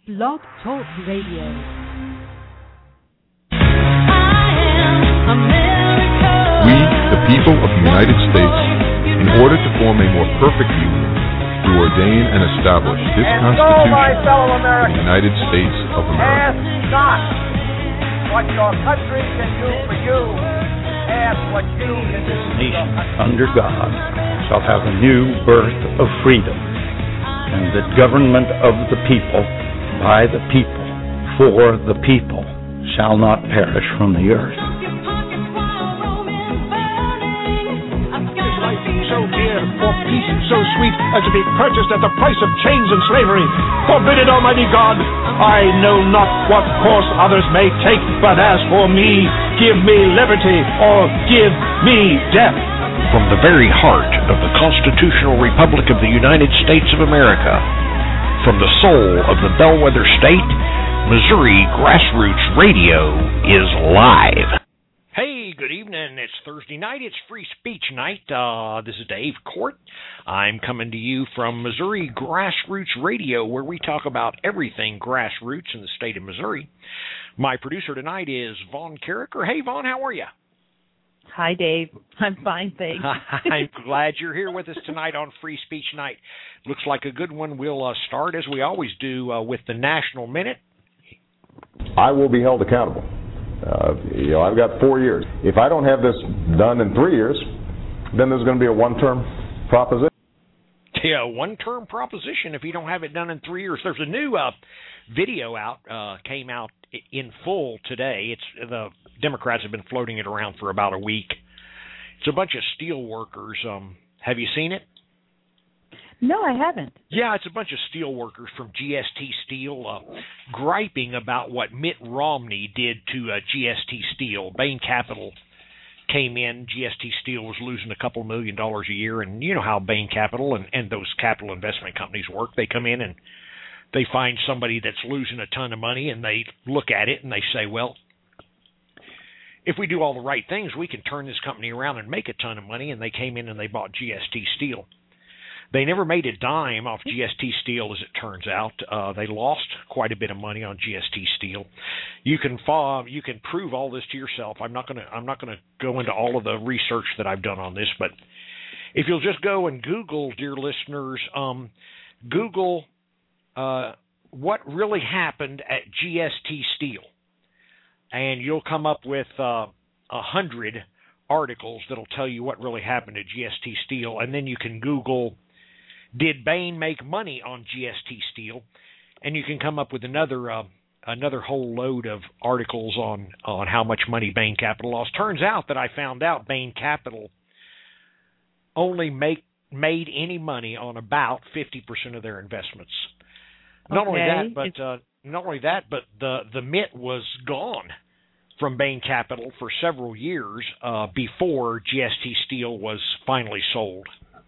Blog Talk Radio. We, the people of the United States, in order to form a more perfect union, do ordain and establish this Constitution of the United States of America. Ask not what your country can do for you. Ask what you can do for your Nation country. under God shall have a new birth of freedom, and the government of the people, by the people, for the people, shall not perish from the earth. So dear, for peace so sweet as to be purchased at the price of chains and slavery. Forbid it, Almighty God. I know not what course others may take, but as for me, give me liberty or give me death. From the very heart of the Constitutional Republic of the United States of America, from the soul of the bellwether state, Missouri Grassroots Radio is live. Hey, good evening. It's Thursday night. It's Free Speech Night. This is Dave Court. I'm coming to you from Missouri Grassroots Radio, where we talk about everything grassroots in the state of Missouri. My producer tonight is Vaughn Carricker. Hey, Vaughn, how are you? Hi, Dave. I'm fine, thanks. I'm glad you're here with us tonight on Free Speech Night. Looks like a good one. We'll start, as we always do, with the National Minute. I will be held accountable. I've got 4 years. If I don't have this done in 3 years, then there's going to be a one-term proposition. Yeah, one-term proposition if you don't have it done in 3 years. There's a new video came out in full today. It's the Democrats have been floating it around for about a week. It's a bunch of steel workers. Have you seen it? No, I haven't. Yeah, it's a bunch of steel workers from GST Steel griping about what Mitt Romney did to GST Steel. Bain Capital came in. GST Steel was losing a couple $1 million a year, and you know how Bain Capital and those capital investment companies work. They come in and they find somebody that's losing a ton of money, and they look at it and they say, well, if we do all the right things, we can turn this company around and make a ton of money. And they came in and they bought GST Steel. They never made a dime off GST Steel, as it turns out. They lost quite a bit of money on GST Steel. You can prove all this to yourself. I'm not gonna go into all of the research that I've done on this, but if you'll just go and Google, dear listeners, Google what really happened at GST Steel, and you'll come up with 100 articles that'll tell you what really happened at GST Steel, and then you can Google, did Bain make money on GST Steel? And you can come up with another whole load of articles on how much money Bain Capital lost. Turns out that I found out Bain Capital only made any money on about 50% of their investments. Not only that, but the MIT was gone from Bain Capital for several years before GST Steel was finally sold.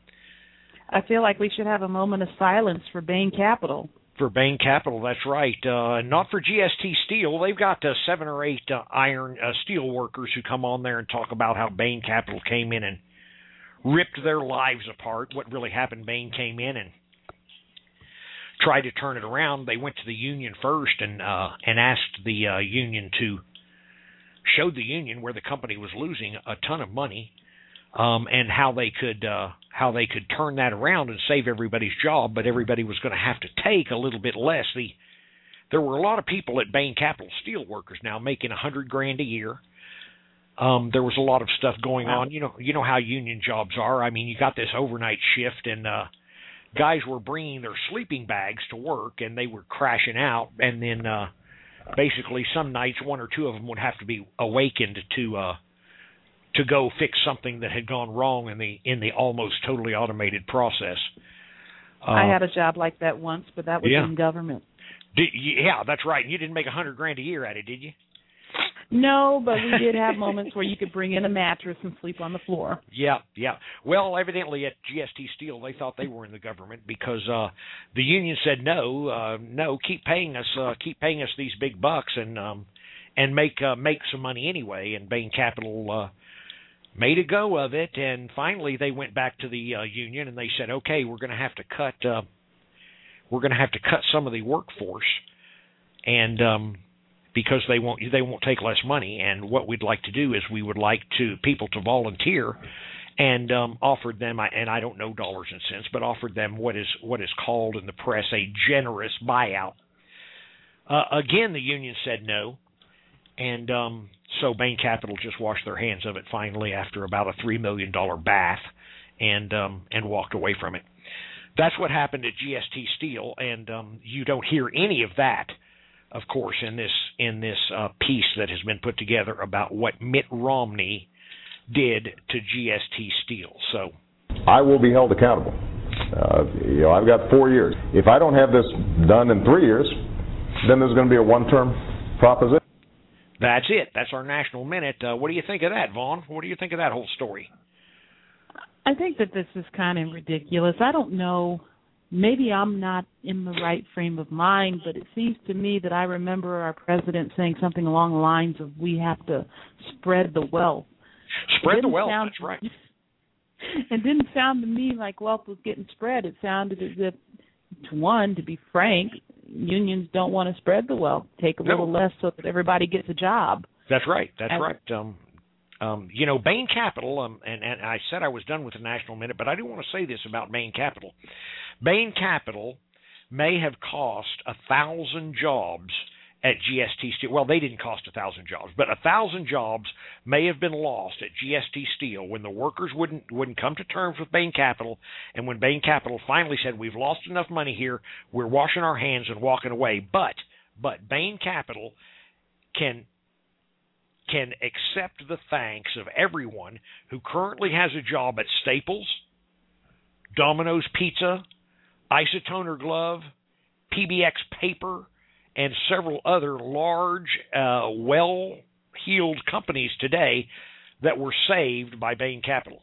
I feel like we should have a moment of silence for Bain Capital. For Bain Capital, that's right. Not for GST Steel. They've got 7 or 8 iron steel workers who come on there and talk about how Bain Capital came in and ripped their lives apart. What really happened, Bain came in and tried to turn it around. They went to the union first and asked the union to show the union where the company was losing a ton of money, and how they could turn that around and save everybody's job, but everybody was going to have to take a little bit less. There were a lot of people at Bain Capital Steel workers now making $100,000 a year. There was a lot of stuff going on. You know how union jobs are. I mean, you got this overnight shift, and guys were bringing their sleeping bags to work, and they were crashing out, and then basically some nights 1 or 2 of them would have to be awakened to go fix something that had gone wrong in the almost totally automated process. I had a job like that once, but that was in government. Yeah, that's right. You didn't make $100,000 a year at it, did you? No, but we did have moments where you could bring in a mattress and sleep on the floor. Yeah. Well, evidently at GST Steel, they thought they were in the government because the union said no, keep paying us these big bucks and make some money anyway. And Bain Capital made a go of it, and finally they went back to the union and they said, okay, we're going to have to cut some of the workforce and because they won't take less money. And what we'd like to do is we would like people to volunteer, and offered them, and I don't know dollars and cents, but offered them what is called in the press a generous buyout. Again, the union said no, and so Bain Capital just washed their hands of it finally after about a $3 million bath, and walked away from it. That's what happened at GST Steel, and you don't hear any of that, of course, in this piece that has been put together about what Mitt Romney did to GST Steel. So I will be held accountable. I've got 4 years. If I don't have this done in 3 years, then there's going to be a one-term proposition. That's it. That's our National Minute. What do you think of that, Vaughn? What do you think of that whole story? I think that this is kind of ridiculous. I don't know. Maybe I'm not in the right frame of mind, but it seems to me that I remember our president saying something along the lines of, we have to spread the wealth. Spread the wealth, that's right. It didn't sound to me like wealth was getting spread. It sounded as if, to be frank, unions don't want to spread the wealth. Take a little less so that everybody gets a job. That's right. That's right. Bain Capital, and I said I was done with the National Minute, but I do want to say this about Bain Capital. Bain Capital may have cost 1,000 jobs at GST Steel. Well, they didn't cost 1,000 jobs, but 1,000 jobs may have been lost at GST Steel when the workers wouldn't come to terms with Bain Capital, and when Bain Capital finally said, we've lost enough money here, we're washing our hands and walking away. But Bain Capital can accept the thanks of everyone who currently has a job at Staples, Domino's Pizza, Isotoner Glove, PBX Paper, and several other large, well-heeled companies today that were saved by Bain Capital.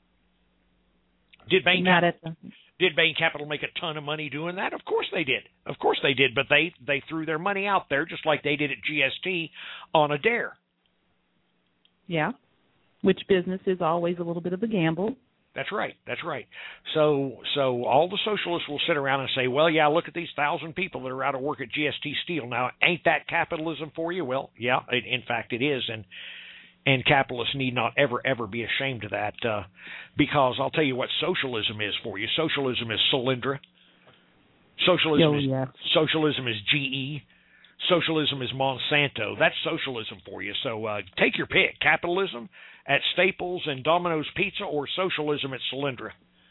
Did Bain Capital make a ton of money doing that? Of course they did. Of course they did, but they threw their money out there just like they did at GST on a dare. Yeah, which business is always a little bit of a gamble. That's right. That's right. So all the socialists will sit around and say, well, yeah, look at these 1,000 people that are out of work at GST Steel. Now, ain't that capitalism for you? Well, yeah, in fact it is, and capitalists need not ever be ashamed of that, because I'll tell you what socialism is for you. Socialism is Solyndra. Socialism is GE. Socialism is Monsanto. That's socialism for you. So take your pick. Capitalism at Staples and Domino's Pizza, or socialism at Solyndra.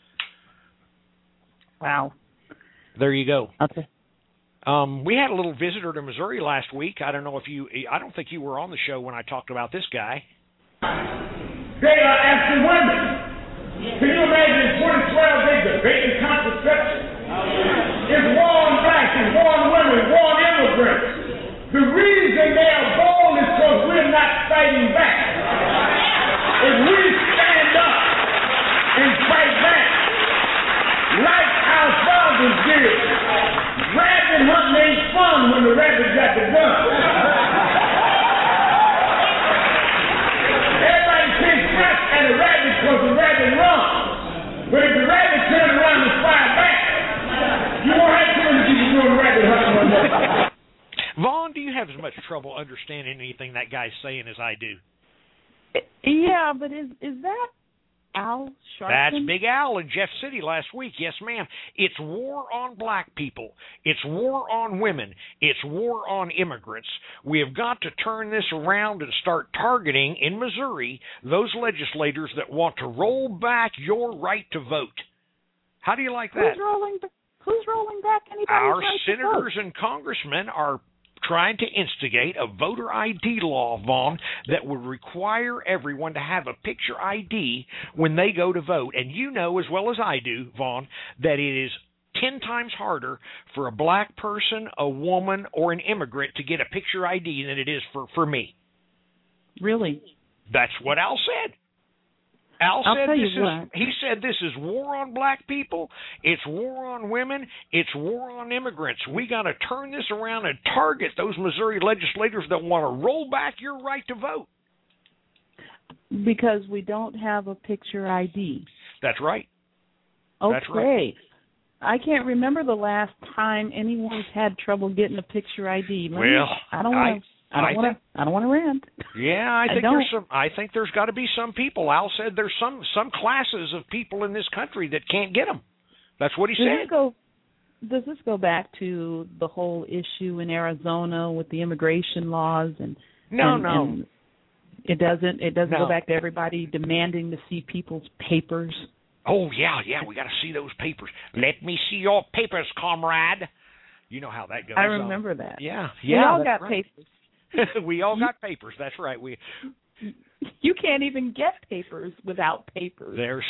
Wow. There you go. Okay. We had a little visitor to Missouri last week. I don't think you were on the show when I talked about this guy. They are asking women. Can you imagine in 2012 they debating contraception? It's war on blacks, it's war on women, war on immigrants. The reason they are bold is because we're not fighting back. If we stand up and fight back, like our fathers did, rabbit hunting ain't fun when the rabbit got the gun. Everybody takes shots at a rabbit because the rabbit runs. But if the rabbit turns around and fire back, you won't have too many people doing rabbit hunting one day. Vaughn, do you have as much trouble understanding anything that guy's saying as I do? Yeah, but is that Al Sharpton? That's Big Al in Jeff City last week. Yes, ma'am. It's war on black people. It's war on women. It's war on immigrants. We have got to turn this around and start targeting, in Missouri, those legislators that want to roll back your right to vote. How do you like that? Who's rolling back anybody's Our right senators to vote? and congressmen are trying to instigate a voter ID law, Vaughn, that would require everyone to have a picture ID when they go to vote. And you know as well as I do, Vaughn, that it is 10 times harder for a black person, a woman, or an immigrant to get a picture ID than it is for me. Really? That's what Al said. He said this is war on black people, it's war on women, it's war on immigrants. We got to turn this around and target those Missouri legislators that want to roll back your right to vote. Because we don't have a picture ID. That's right. Okay. That's right. I can't remember the last time anyone's had trouble getting a picture ID. I don't want to rant. Yeah, I think there's got to be some people. Al said there's some classes of people in this country that can't get them. That's what he said. Does this go back to the whole issue in Arizona with the immigration laws and it doesn't go back to everybody demanding to see people's papers? Oh yeah, we got to see those papers. Let me see your papers, comrade. You know how that goes. I remember that. Yeah. We all got papers. We all got papers. That's right. You can't even get papers without papers. There's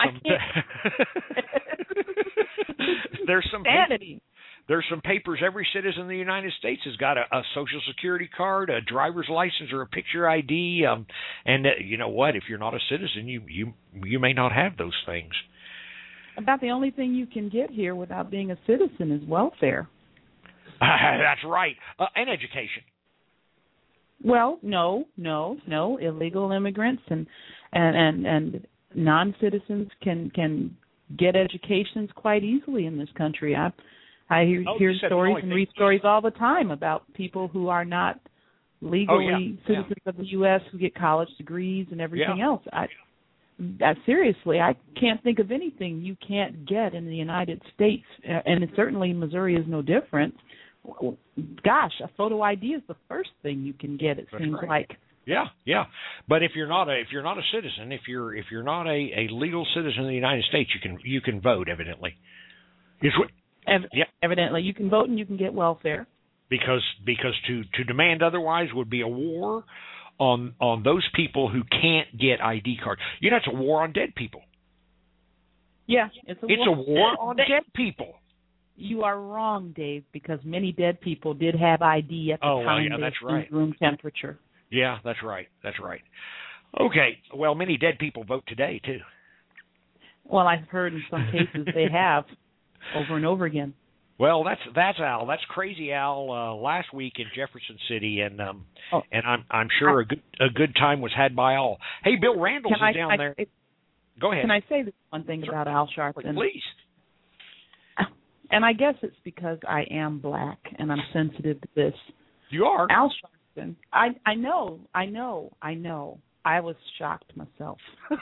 some sanity. There's some papers. Every citizen in the United States has got a Social Security card, a driver's license, or a picture ID. And you know what? If you're not a citizen, you may not have those things. About the only thing you can get here without being a citizen is welfare. That's right, and education. Well, no. Illegal immigrants and non-citizens can get educations quite easily in this country. I hear stories and read stories all the time about people who are not legally citizens of the U.S. who get college degrees and everything else. Seriously, I can't think of anything you can't get in the United States, and certainly Missouri is no different. Gosh, a photo ID is the first thing you can get. It seems like. Yeah. But if you're not a citizen, if you're not a legal citizen of the United States, you can vote. Evidently, evidently you can vote and you can get welfare. Because to demand otherwise would be a war on those people who can't get ID cards. You know, it's a war on dead people. Yeah, it's a war on dead people. You are wrong, Dave, because many dead people did have ID at the time that's right. Room temperature. Yeah, that's right. Okay, well, many dead people vote today, too. Well, I've heard in some cases they have over and over again. Well, that's Al. That's crazy Al. Last week in Jefferson City, and I'm sure a good time was had by all. Hey, Bill Randall's is down there. Go ahead. Can I say this one thing about Al Sharpton? Please. And I guess it's because I am black and I'm sensitive to this. You are. Al Sharpton. I know. I was shocked myself.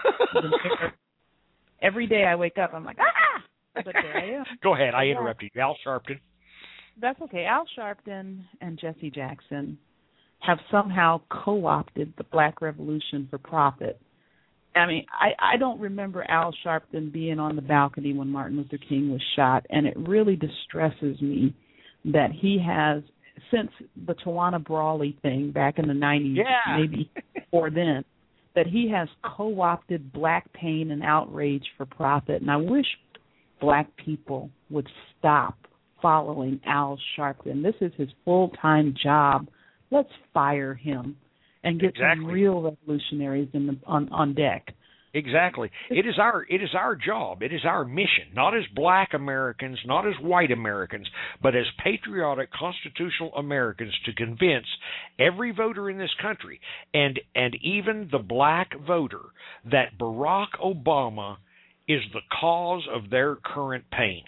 Every day I wake up, I'm like, ah! But there I am. Go ahead. I interrupted you. Al Sharpton. That's okay. Al Sharpton and Jesse Jackson have somehow co-opted the Black Revolution for profit. I mean, I don't remember Al Sharpton being on the balcony when Martin Luther King was shot, and it really distresses me that he has, since the Tawana Brawley thing back in the 90s, maybe before then, that he has co-opted black pain and outrage for profit. And I wish black people would stop following Al Sharpton. This is his full-time job. Let's fire him and get some real revolutionaries on deck. Exactly. It is our job. It is our mission, not as black Americans, not as white Americans, but as patriotic constitutional Americans, to convince every voter in this country, and even the black voter, that Barack Obama is the cause of their current pain.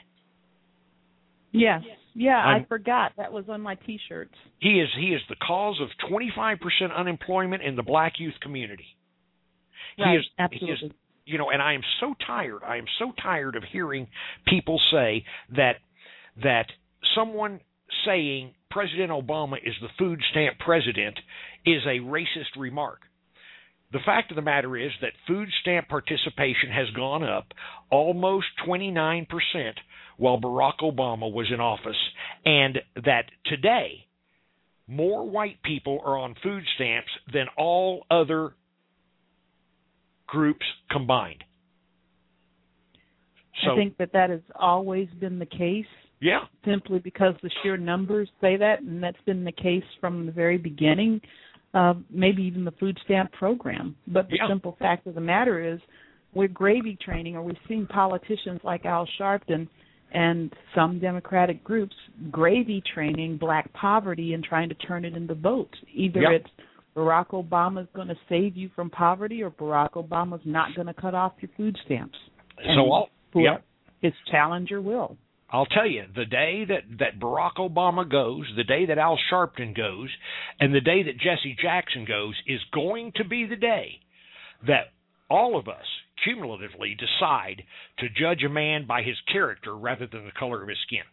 Yes. Yeah, I forgot. That was on my T-shirts. He is the cause of 25% unemployment in the black youth community. Right, absolutely. He is, and I am so tired. I am so tired of hearing people say that someone saying President Obama is the food stamp president is a racist remark. The fact of the matter is that food stamp participation has gone up almost 29% while Barack Obama was in office, and that today more white people are on food stamps than all other groups combined. So, I think that has always been the case. Yeah. Simply because the sheer numbers say that, and that's been the case from the very beginning, maybe even the food stamp program. But the simple fact of the matter is we're gravy training, or we've seen politicians like Al Sharpton and some Democratic groups gravy training black poverty and trying to turn it into votes. Either it's Barack Obama's going to save you from poverty, or Barack Obama's not going to cut off your food stamps. And his challenger will. I'll tell you, the day that Barack Obama goes, the day that Al Sharpton goes, and the day that Jesse Jackson goes is going to be the day that all of us cumulatively decide to judge a man by his character rather than the color of his skin.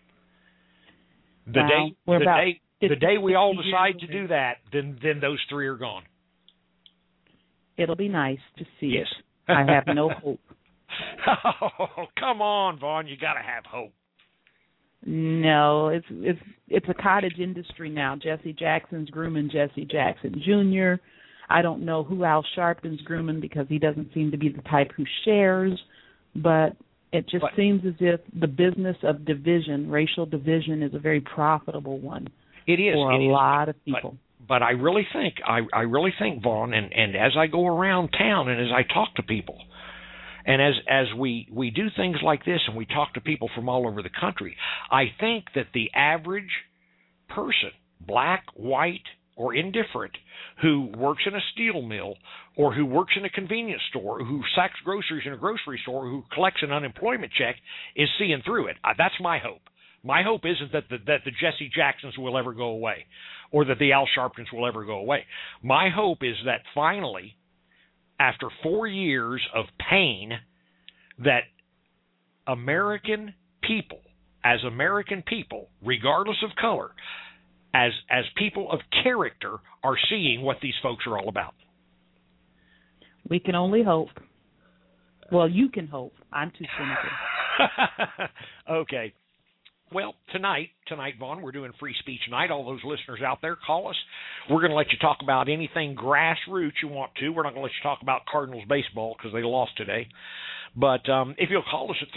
The day we all decide to do that, then those three are gone. It'll be nice to see. Yes. It. I have no hope. Oh, come on, Vaughn! You got to have hope. No, it's a cottage industry now. Jesse Jackson's grooming Jesse Jackson Jr. I don't know who Al Sharpton's grooming because he doesn't seem to be the type who shares. But it just seems as if the business of division, racial division, is a very profitable one. It is for a lot of people. But I really think, Vaughn, and as I go around town and as I talk to people, and as we do things like this and we talk to people from all over the country, I think that the average person, black, white, or indifferent, who works in a steel mill or who works in a convenience store, who sacks groceries in a grocery store, who collects an unemployment check, is seeing through it. That's my hope. My hope isn't that the Jesse Jacksons will ever go away or that the Al Sharptons will ever go away. My hope is that finally, after 4 years of pain, that American people, as American people, regardless of color, as people of character, are seeing what these folks are all about. We can only hope. Well, you can hope. I'm too cynical. Okay. Well, tonight, Vaughn, we're doing free speech night. All those listeners out there, call us. We're going to let you talk about anything grassroots you want to. We're not going to let you talk about Cardinals baseball because they lost today. But if you'll call us at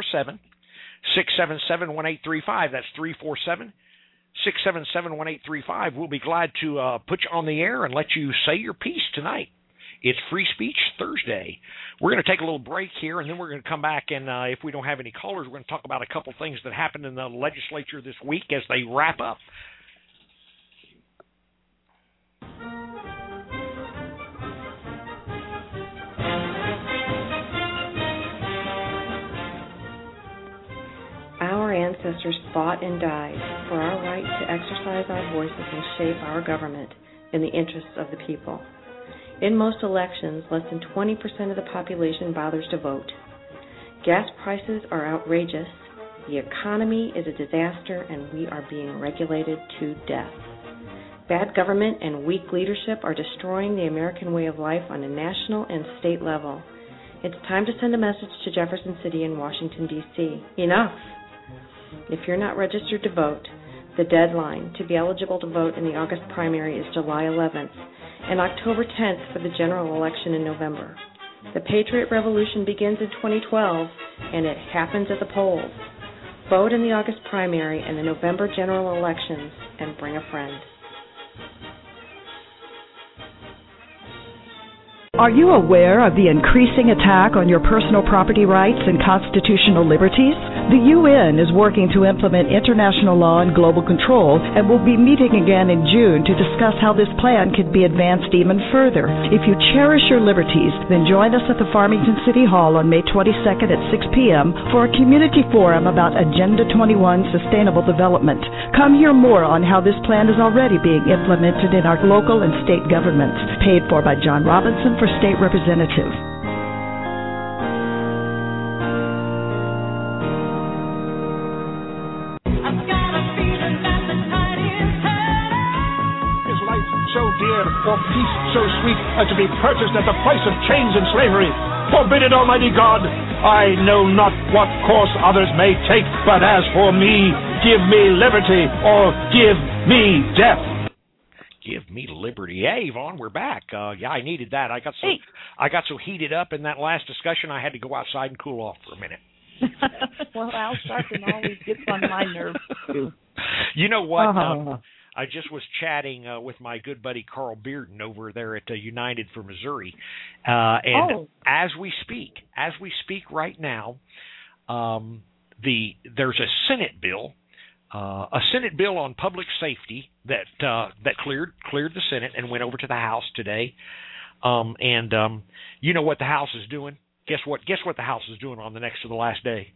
347-677-1835, that's 347-677-1835, we'll be glad to put you on the air and let you say your piece tonight. It's Free Speech Thursday. We're going to take a little break here, and then we're going to come back, and if we don't have any callers, we're going to talk about a couple things that happened in the legislature this week as they wrap up. Our ancestors fought and died for our right to exercise our voices and shape our government in the interests of the people. In most elections, less than 20% of the population bothers to vote. Gas prices are outrageous, the economy is a disaster, and we are being regulated to death. Bad government and weak leadership are destroying the American way of life on a national and state level. It's time to send a message to Jefferson City and Washington, D.C. Enough! If you're not registered to vote, the deadline to be eligible to vote in the August primary is July 11th and October 10th for the general election in November. The Patriot Revolution begins in 2012, and it happens at the polls. Vote in the August primary and the November general elections, and bring a friend. Are you aware of the increasing attack on your personal property rights and constitutional liberties? The UN is working to implement international law and global control and will be meeting again in June to discuss how this plan could be advanced even further. If you cherish your liberties, then join us at the Farmington City Hall on May 22nd at 6 p.m. for a community forum about Agenda 21 Sustainable Development. Come hear more on how this plan is already being implemented in our local and state governments. Paid for by John Robinson for State Representative. For peace so sweet as to be purchased at the price of chains and slavery. Forbid it, Almighty God. I know not what course others may take, but as for me, give me liberty or give me death. Give me liberty. Hey, Vaughn, we're back. Yeah, I needed that. I got so heated up in that last discussion, I had to go outside and cool off for a minute. Well, Al Sharpton always gets on my nerves, too. You know what? I just was chatting with my good buddy Carl Bearden over there at United for Missouri, and as we speak right now, there's a Senate bill on public safety that cleared the Senate and went over to the House today, and you know what the House is doing? Guess what the House is doing on the next to the last day?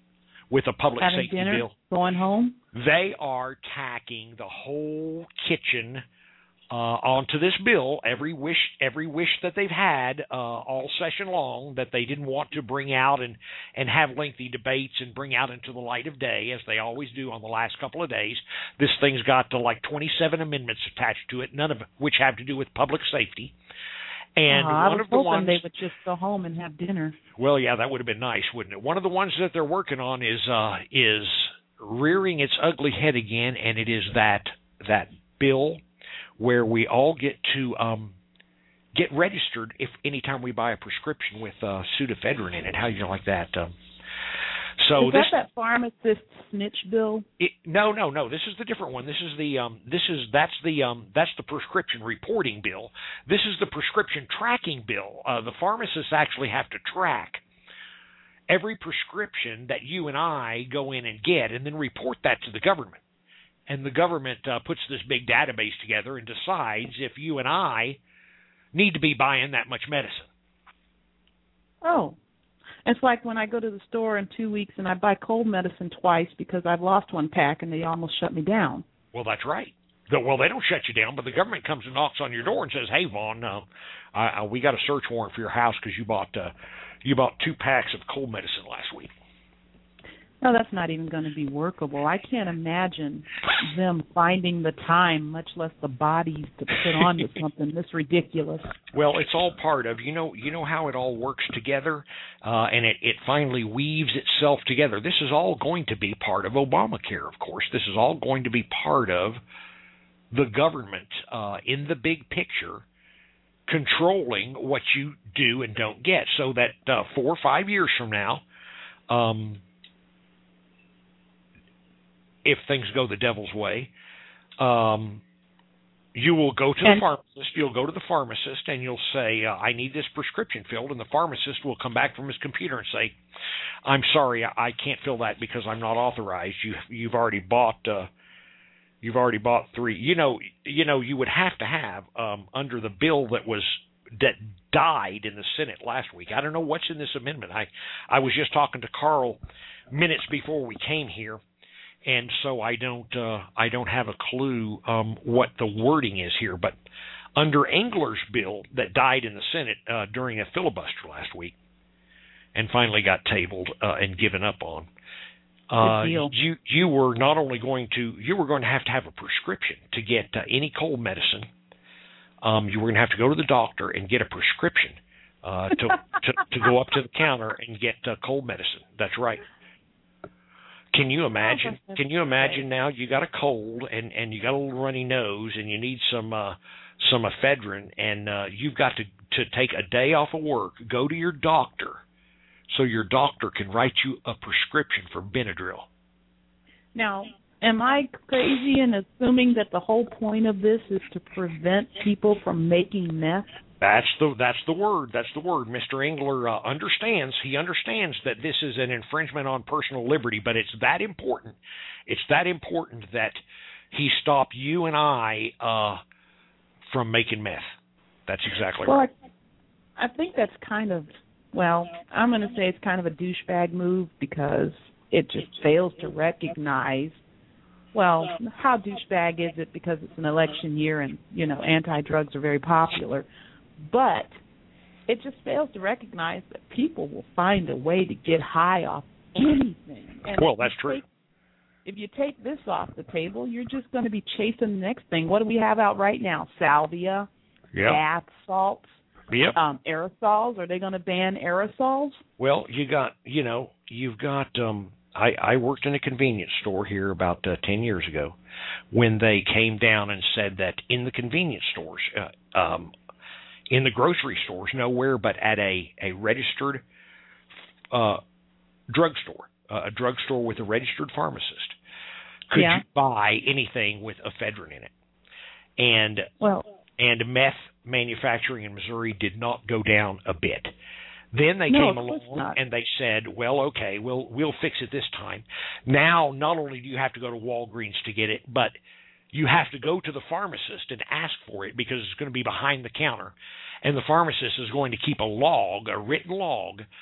with a public Having safety dinner, bill. going home. They are tacking the whole kitchen onto this bill. Every wish that they've had all session long that they didn't want to bring out and have lengthy debates and bring out into the light of day, as they always do on the last couple of days. This thing's got like 27 amendments attached to it, none of which have to do with public safety. And one of the ones they would just go home and have dinner. Well, yeah, that would have been nice, wouldn't it? One of the ones that they're working on is rearing its ugly head again, and it is that bill where we all get to get registered if anytime we buy a prescription with pseudoephedrine in it. How you like that? So is that pharmacist snitch bill? No. This is the different one. This is that's the prescription reporting bill. This is the prescription tracking bill. The pharmacists actually have to track every prescription that you and I go in and get, and then report that to the government. And the government puts this big database together and decides if you and I need to be buying that much medicine. Oh. It's like when I go to the store in 2 weeks and I buy cold medicine twice because I've lost one pack and they almost shut me down. Well, that's right. Well, they don't shut you down, but the government comes and knocks on your door and says, "Hey, Vaughn, we got a search warrant for your house because you bought 2 packs of cold medicine last week." No, that's not even going to be workable. I can't imagine them finding the time, much less the bodies, to put on to something this ridiculous. Well, it's all part of, you know how it all works together, and it finally weaves itself together. This is all going to be part of Obamacare, of course. This is all going to be part of the government in the big picture controlling what you do and don't get, so that 4 or 5 years from now, if things go the devil's way, you will go to the pharmacist. You'll go to the pharmacist and you'll say, "I need this prescription filled," and the pharmacist will come back from his computer and say, "I'm sorry, I can't fill that because I'm not authorized. You've already bought 3." You would have to have under the bill that died in the Senate last week. I don't know what's in this amendment. I was just talking to Carl minutes before we came here. And so I don't have a clue what the wording is here. But under Engler's bill that died in the Senate during a filibuster last week and finally got tabled and given up on, you were not only going to have a prescription to get any cold medicine. You were going to have to go to the doctor and get a prescription to go up to the counter and get cold medicine. That's right. Can you imagine? Now you got a cold and you got a little runny nose and you need some ephedrine, and you've got to take a day off of work, go to your doctor, so your doctor can write you a prescription for Benadryl. Now, am I crazy in assuming that the whole point of this is to prevent people from making meth? That's the word. That's the word. Mr. Engler understands. He understands that this is an infringement on personal liberty, but it's that important. It's that important that he stop you and I from making meth. That's exactly right. I think that's kind of, I'm going to say it's kind of a douchebag move because it just fails to recognize, how douchebag is it because it's an election year and, anti-drugs are very popular. But it just fails to recognize that people will find a way to get high off anything. And that's true. If you take this off the table, you're just going to be chasing the next thing. What do we have out right now? Salvia, bath salts, aerosols. Are they going to ban aerosols? Well, you've got. I worked in a convenience store here about 10 years ago when they came down and said that in the convenience stores, in the grocery stores, nowhere but at a registered drugstore, a drugstore with a registered pharmacist, could you buy anything with ephedrine in it. And meth manufacturing in Missouri did not go down a bit. Then they came along and they said, okay, we'll fix it this time. Now, not only do you have to go to Walgreens to get it, but you have to go to the pharmacist and ask for it because it's going to be behind the counter. And the pharmacist is going to keep a written log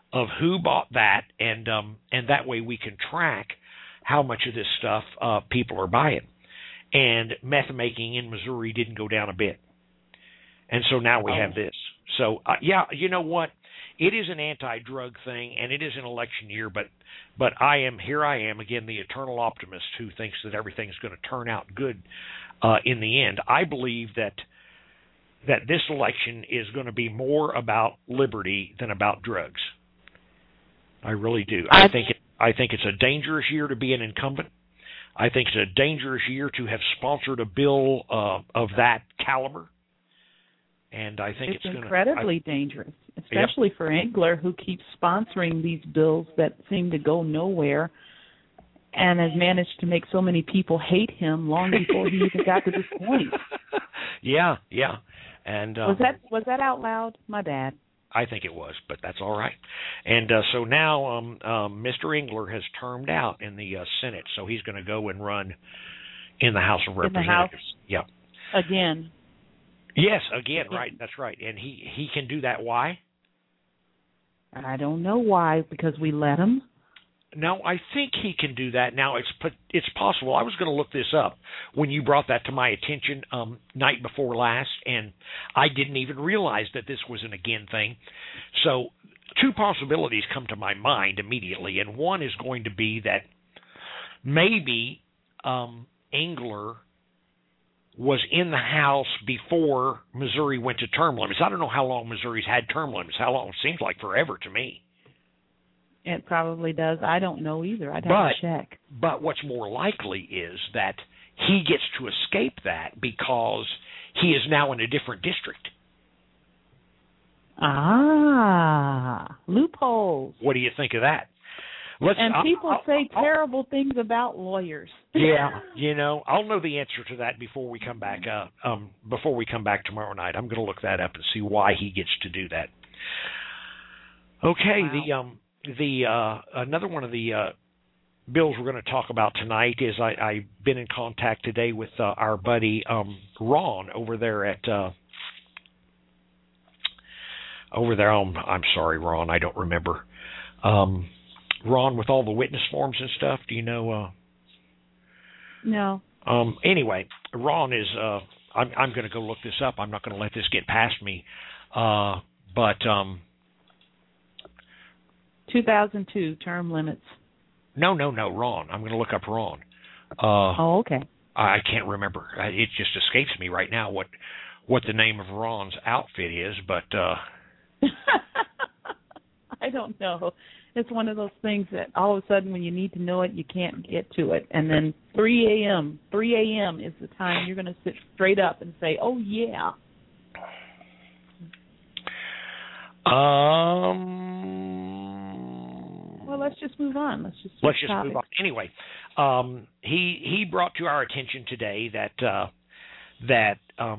who bought that, and that way we can track how much of this stuff people are buying. And meth making in Missouri didn't go down a bit. And so now we have this. So, yeah, you know what? It is an anti-drug thing, and it is an election year, but I am again, the eternal optimist who thinks that everything's going to turn out good in the end. I believe that this election is going to be more about liberty than about drugs. I really do. I think it's a dangerous year to be an incumbent. I think it's a dangerous year to have sponsored a bill of that caliber. And I think it's incredibly dangerous, especially for Engler, who keeps sponsoring these bills that seem to go nowhere and has managed to make so many people hate him long before he even got to this point. Yeah. And was that out loud? My bad. I think it was, but that's all right. And so now Mr. Engler has termed out in the Senate, so he's going to go and run in the House of Representatives. Yeah. Again. Yes, again, right. That's right. And he can do that. Why? I don't know why, because we let him. No, I think he can do that. Now, it's possible. I was going to look this up when you brought that to my attention night before last, and I didn't even realize that this was an again thing. So two possibilities come to my mind immediately, and one is going to be that maybe Engler was in the House before Missouri went to term limits. I don't know how long Missouri's had term limits. How long? It seems like forever to me. It probably does. I don't know either. I'd have to check. But what's more likely is that he gets to escape that because he is now in a different district. Loopholes. What do you think of that? People say terrible things about lawyers. Yeah, I'll know the answer to that before we come back. Before we come back tomorrow night, I'm going to look that up and see why he gets to do that. Okay, wow. Another one of the bills we're going to talk about tonight is I've been in contact today with our buddy Ron over there at I'm sorry, Ron, I don't remember. Ron with all the witness forms and stuff. Do you know? No. Anyway, Ron is. I'm going to go look this up. I'm not going to let this get past me. But 2002 term limits. No, Ron. I'm going to look up Ron. Okay. I can't remember. It just escapes me right now what the name of Ron's outfit is, but I don't know. It's one of those things that all of a sudden when you need to know it, you can't get to it. And then 3 a.m. is the time you're going to sit straight up and say, oh, yeah. Well, let's just move on. Let's just move on. Anyway, he brought to our attention today that the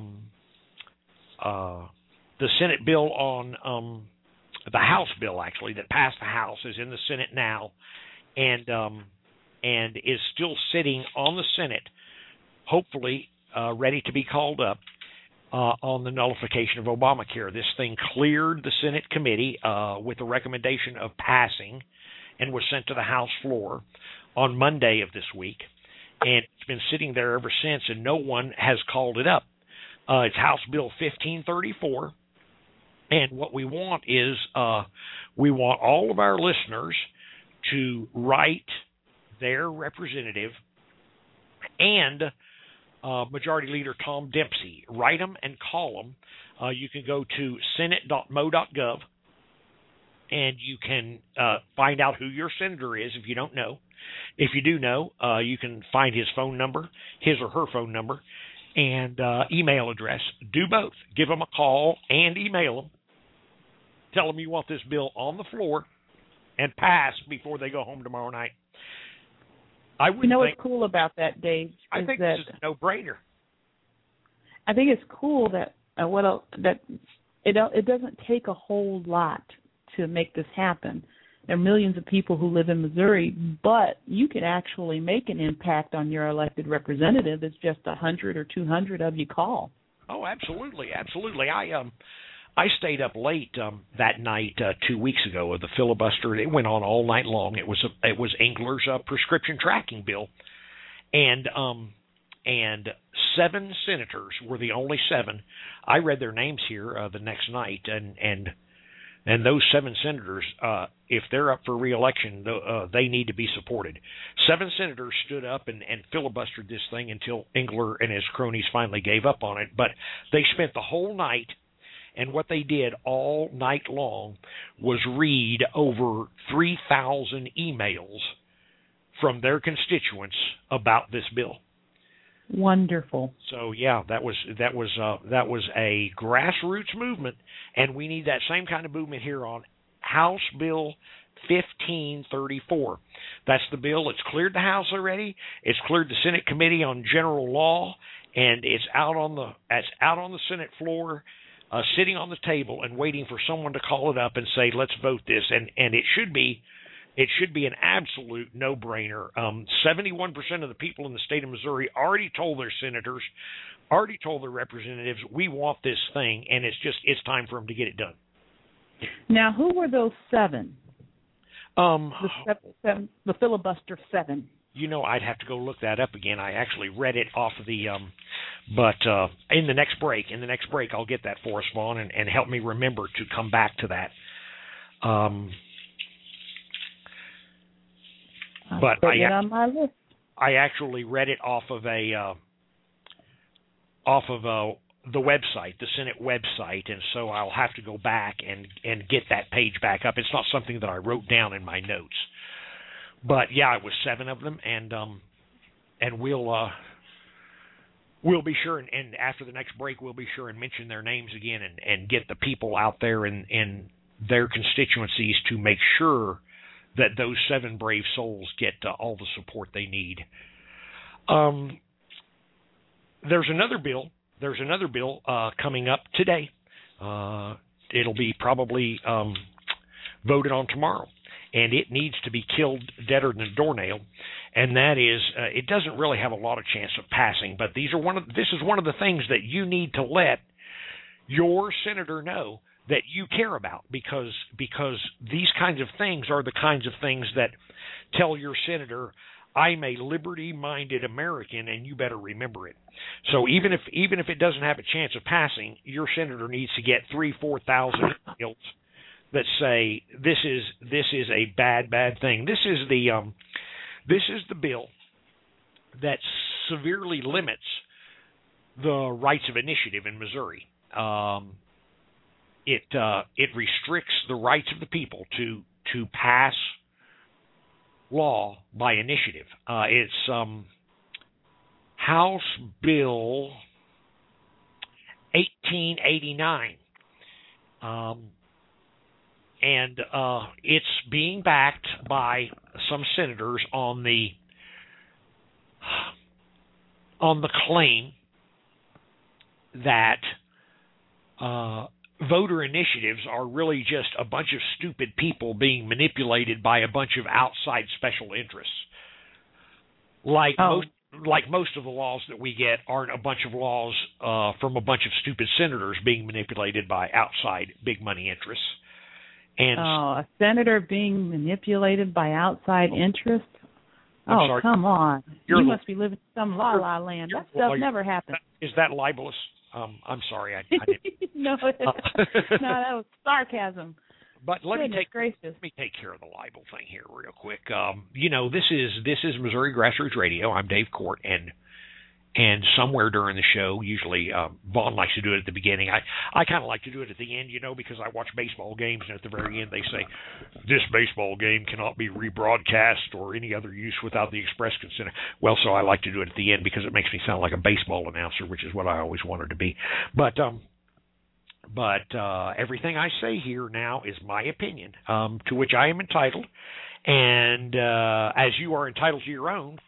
Senate bill on the House bill actually that passed the House is in the Senate now, and is still sitting on the Senate, hopefully ready to be called up on the nullification of Obamacare. This thing cleared the Senate committee with the recommendation of passing, and was sent to the House floor on Monday of this week, and it's been sitting there ever since, and no one has called it up. It's House Bill 1534. And what we want is we want all of our listeners to write their representative and Majority Leader Tom Dempsey. Write them and call them. You can go to senate.mo.gov, and you can find out who your senator is if you don't know. If you do know, you can find his phone number, his or her phone number, and email address. Do both. Give them a call and email them. Tell them you want this bill on the floor and passed before they go home tomorrow night. What's cool about that, Dave? I think this is a no-brainer. I think it's cool that it doesn't take a whole lot to make this happen. There are millions of people who live in Missouri, but you can actually make an impact on your elected representative. It's just 100 or 200 of you call. Oh, absolutely. I stayed up late that night 2 weeks ago of the filibuster. It went on all night long. It was Engler's prescription tracking bill, and 7 senators were the only 7. I read their names here the next night, and those 7 senators, if they're up for re-election, they need to be supported. 7 senators stood up and filibustered this thing until Engler and his cronies finally gave up on it. But they spent the whole night, and what they did all night long was read over 3,000 emails from their constituents about this bill. Wonderful. So yeah, that was a grassroots movement, and we need that same kind of movement here on House Bill 1534. That's the bill. It's cleared the House already. It's cleared the Senate Committee on General Law, and it's out on the Senate floor, sitting on the table and waiting for someone to call it up and say, "Let's vote this." And it should be. It should be an absolute no-brainer. 71% of the people in the state of Missouri already told their senators, already told their representatives, we want this thing, and it's time for them to get it done. Now, who were those 7? The filibuster 7. You know, I'd have to go look that up again. I actually read it off of the, but in the next break, I'll get that for us, Vaughn, and help me remember to come back to that. But on my list. I actually read it off of the website, the Senate website, and so I'll have to go back and get that page back up. It's not something that I wrote down in my notes, but yeah, it was 7 of them, and we'll be sure, and after the next break, we'll be sure and mention their names again and get the people out there in their constituencies to make sure that those 7 brave souls get all the support they need. There's another bill coming up today. It'll be probably voted on tomorrow, and it needs to be killed deader than a doornail. And that is, it doesn't really have a lot of chance of passing. But this is one of the things that you need to let your senator know that you care about, because these kinds of things are the kinds of things that tell your senator, I'm a liberty-minded American, and you better remember it. So even if it doesn't have a chance of passing, your senator needs to get 3,000-4,000 emails that say this is a bad thing. This is the bill that severely limits the rights of initiative in Missouri. It restricts the rights of the people to pass law by initiative. It's House Bill 1889, and it's being backed by some senators on the claim that voter initiatives are really just a bunch of stupid people being manipulated by a bunch of outside special interests. Like most of the laws that we get aren't a bunch of laws from a bunch of stupid senators being manipulated by outside big money interests. And a senator being manipulated by outside interests? Sorry. Come on. You must be living in some la-la land. That stuff never happens. Is that libelous? I'm sorry. I didn't. No, that was sarcasm. But let me take care of the libel thing here real quick. This is Missouri Grassroots Radio. I'm Dave Court, and somewhere during the show, usually Vaughn likes to do it at the beginning. I kind of like to do it at the end, because I watch baseball games, and at the very end they say, this baseball game cannot be rebroadcast or any other use without the express consent. Well, so I like to do it at the end because it makes me sound like a baseball announcer, which is what I always wanted to be. But everything I say here now is my opinion, to which I am entitled. And as you are entitled to your own,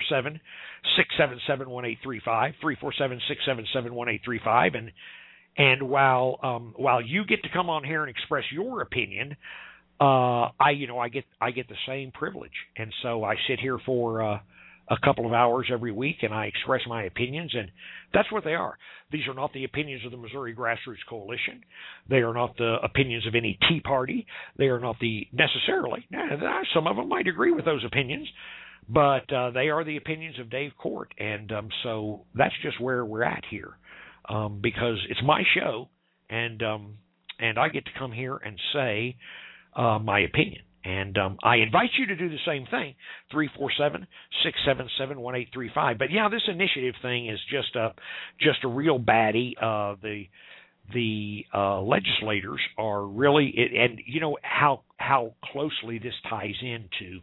347-677-1835, 347-677-1835, and while you get to come on here and express your opinion, I get the same privilege, and so I sit here for a couple of hours every week, and I express my opinions, and that's what they are. These are not the opinions of the Missouri Grassroots Coalition. They are not the opinions of any Tea Party. They are not necessarily. Some of them might agree with those opinions, but they are the opinions of Dave Court, and so that's just where we're at here, because it's my show, and I get to come here and say my opinion. And I invite you to do the same thing, 347-677-1835. But yeah, this initiative thing is just a real baddie. The legislators are really, and you know how closely this ties into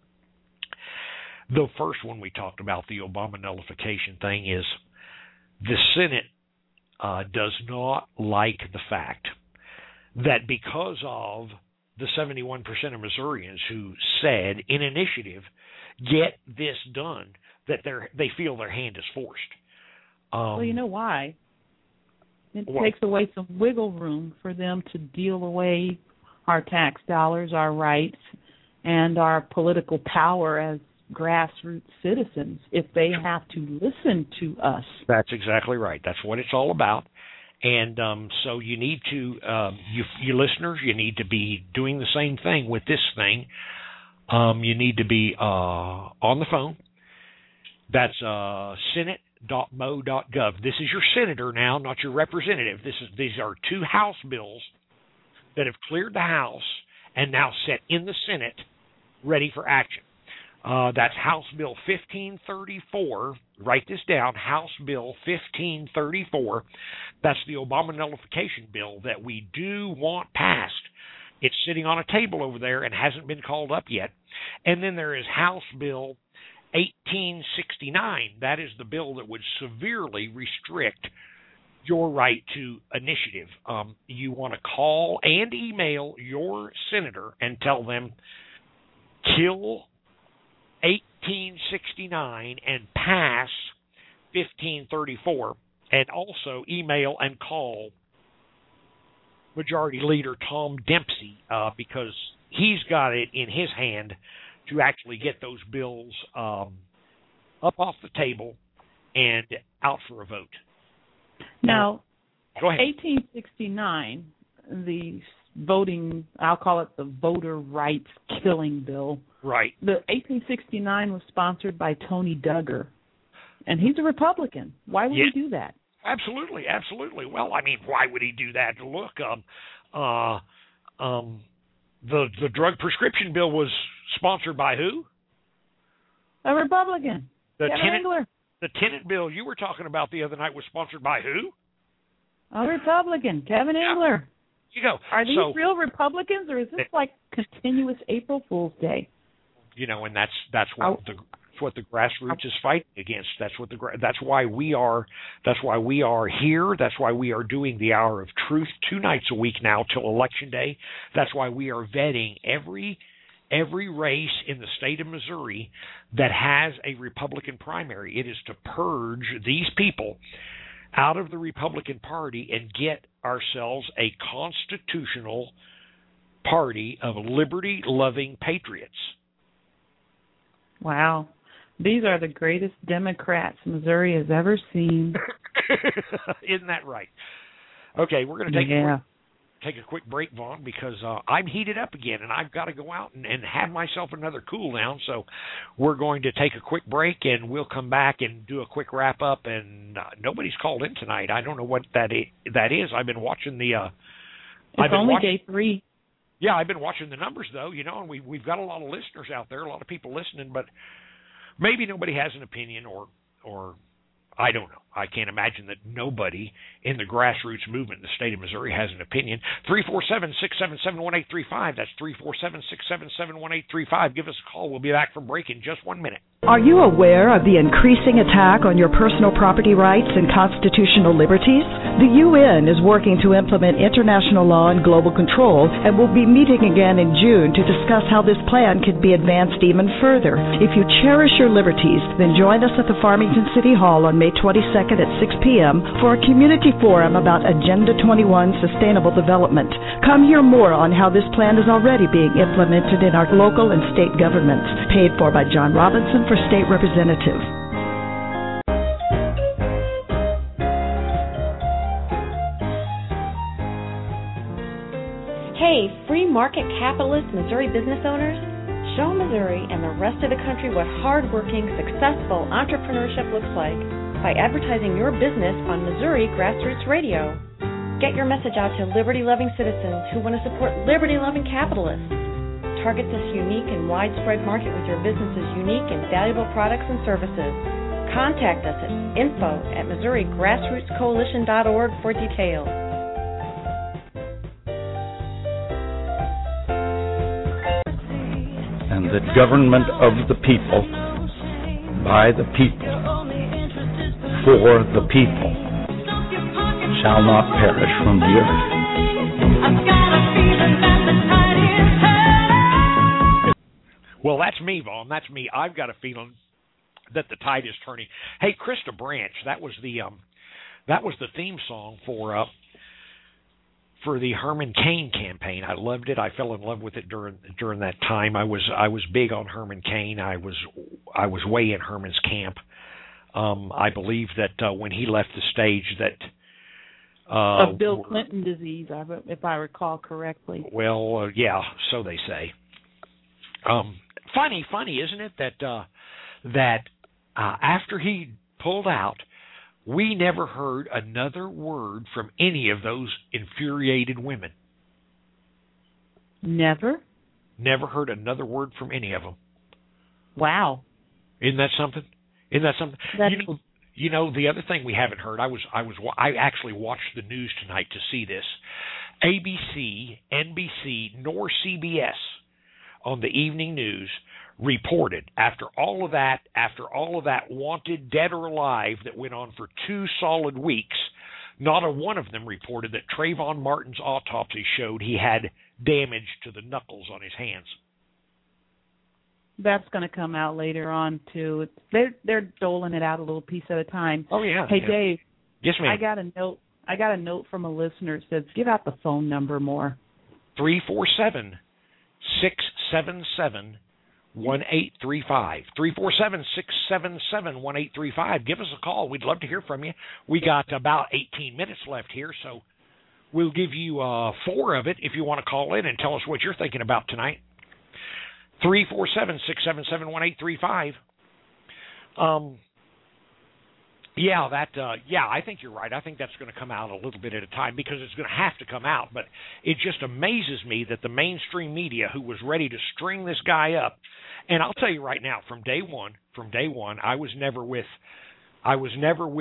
the first one we talked about, the Obama nullification thing, is the Senate does not like the fact that because of the 71% of Missourians who said in initiative, get this done, that they feel their hand is forced. Well, you know why? It takes away some wiggle room for them to deal away our tax dollars, our rights, and our political power as grassroots citizens if they have to listen to us. That's exactly right. That's what it's all about. And so you need to, you listeners, you need to be doing the same thing with this thing. You need to be on the phone. That's senate.mo.gov. This is your senator now, not your representative. These are two House bills that have cleared the House and now set in the Senate, ready for action. That's House Bill 1534. Write this down, House Bill 1534. That's the Obama nullification bill that we do want passed. It's sitting on a table over there and hasn't been called up yet. And then there is House Bill 1869. That is the bill that would severely restrict your right to initiative. You want to call and email your senator and tell them, kill 1869 and pass 1534, and also email and call Majority Leader Tom Dempsey because he's got it in his hand to actually get those bills up off the table and out for a vote. Now, go ahead. 1869, the voting, I'll call it the voter rights killing bill. Right. The 1869 was sponsored by Tony Duggar, and he's a Republican. Why would he do that? Absolutely, absolutely. Well, I mean, why would he do that? Look, the drug prescription bill was sponsored by who? A Republican. Kevin Engler. The tenant bill you were talking about the other night was sponsored by who? A Republican, Kevin Engler. You go. Are these real Republicans, or is this like continuous April Fool's Day? You know, and that's what the grassroots is fighting against. That's why we are here. That's why we are doing the Hour of Truth 2 nights a week now till Election Day. That's why we are vetting every race in the state of Missouri that has a Republican primary. It is to purge these people out of the Republican Party and get ourselves a constitutional party of liberty-loving patriots. Wow. These are the greatest Democrats Missouri has ever seen. Isn't that right? Okay, we're going to take a quick break, Vaughn, because I'm heated up again, and I've got to go out and have myself another cool down. So we're going to take a quick break, and we'll come back and do a quick wrap-up. And nobody's called in tonight. I don't know what that is. I've been watching the it's only day 3. Yeah, I've been watching the numbers, though, you know, and we've got a lot of listeners out there, a lot of people listening, but maybe nobody has an opinion or I don't know. I can't imagine that nobody in the grassroots movement in the state of Missouri has an opinion. 347-677-1835. That's 347-677-1835. Give us a call. We'll be back from break in just 1 minute. Are you aware of the increasing attack on your personal property rights and constitutional liberties? The UN is working to implement international law and global control and will be meeting again in June to discuss how this plan could be advanced even further. If you cherish your liberties, then join us at the Farmington City Hall on May 22nd at 6 p.m. for a community forum about Agenda 21 Sustainable Development. Come hear more on how this plan is already being implemented in our local and state governments. Paid for by John Robinson for State Representative. Hey, free market capitalist Missouri business owners, show Missouri and the rest of the country what hardworking, successful entrepreneurship looks like by advertising your business on Missouri Grassroots Radio. Get your message out to liberty-loving citizens who want to support liberty-loving capitalists. Target this unique and widespread market with your business's unique and valuable products and services. Contact us at info@MissouriGrassrootsCoalition.org for details. And the government of the people, by the people, for the people, shall not perish from the earth. Well, that's me, Vaughn. That's me. I've got a feeling that the tide is turning. Hey, Krista Branch, that was the theme song for the Herman Cain campaign. I loved it. I fell in love with it during that time. I was big on Herman Cain. I was way in Herman's camp. I believe that when he left the stage that of Bill Clinton disease, if I recall correctly. Well, yeah, so they say. Funny, isn't it that after he pulled out, we never heard another word from any of those infuriated women. Never? Never heard another word from any of them. Wow. Isn't that something? You know, the other thing we haven't heard, I actually watched the news tonight to see this. ABC, NBC, nor CBS on the evening news reported after all of that wanted dead or alive that went on for 2 solid weeks, not a one of them reported that Trayvon Martin's autopsy showed he had damage to the knuckles on his hands. That's going to come out later on too. They're doling it out a little piece at a time. Oh yeah. Hey yeah. Dave. Yes, ma'am. I got a note from a listener that says give out the phone number more. 347-677-1835. 347-677-1835. Give us a call. We'd love to hear from you. We got about 18 minutes left here, so we'll give you 4 of it if you want to call in and tell us what you're thinking about tonight. 347-677-1835. I think you're right. I think that's going to come out a little bit at a time because it's going to have to come out. But it just amazes me that the mainstream media, who was ready to string this guy up, and I'll tell you right now, from day one, I was never with Rush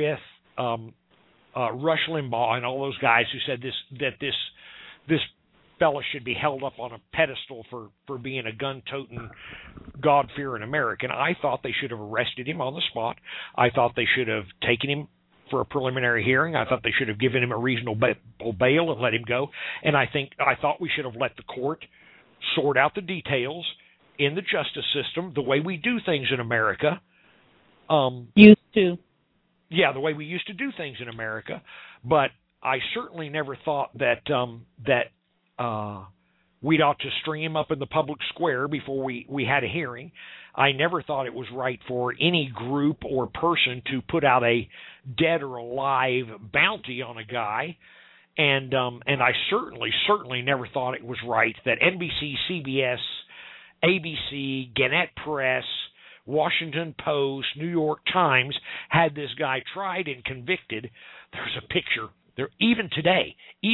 Limbaugh and all those guys who said this fella should be held up on a pedestal for being a gun-toting, God-fearing American. I thought they should have arrested him on the spot. I thought they should have taken him for a preliminary hearing. I thought they should have given him a reasonable bail and let him go. And I thought we should have let the court sort out the details in the justice system, the way we do things in America. Used to. Yeah, the way we used to do things in America. But I certainly never thought that we'd ought to string him up in the public square before we had a hearing. I never thought it was right for any group or person to put out a dead or alive bounty on a guy. And I certainly never thought it was right that NBC, CBS, ABC, Gannett Press, Washington Post, New York Times had this guy tried and convicted. There's a picture there even today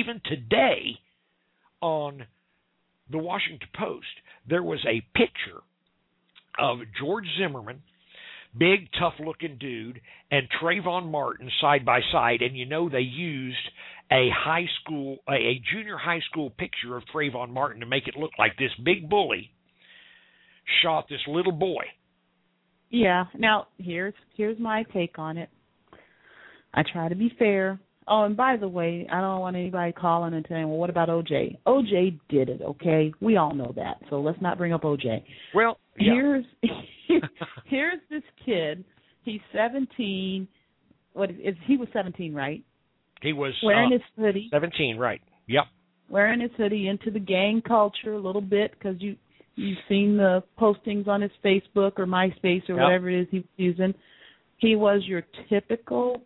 on the Washington Post, there was a picture of George Zimmerman, big, tough-looking dude, and Trayvon Martin side by side, and they used a junior high school picture of Trayvon Martin to make it look like this big bully shot this little boy. Yeah. Now, here's my take on it. I try to be fair. Oh, and by the way, I don't want anybody calling and saying, well, what about O.J.? O.J. did it, okay? We all know that, so let's not bring up O.J. Well, yeah. Here's this kid. He's 17. He was 17, right? He was wearing his hoodie. 17, right? Yep. Wearing his hoodie, into the gang culture a little bit, because you've seen the postings on his Facebook or MySpace or whatever it is he was using. He was your typical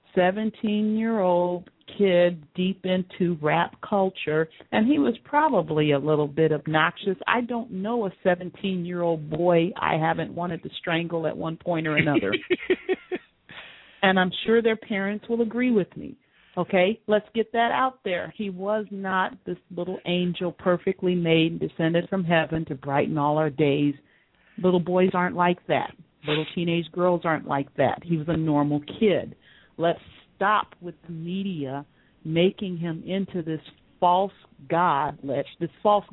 17-year-old kid deep into rap culture, and he was probably a little bit obnoxious. I don't know a 17-year-old boy I haven't wanted to strangle at one point or another. And I'm sure their parents will agree with me. Okay, let's get that out there. He was not this little angel perfectly made and descended from heaven to brighten all our days. Little boys aren't like that. Little teenage girls aren't like that. He was a normal kid. Let's stop with the media making him into this false godlet, this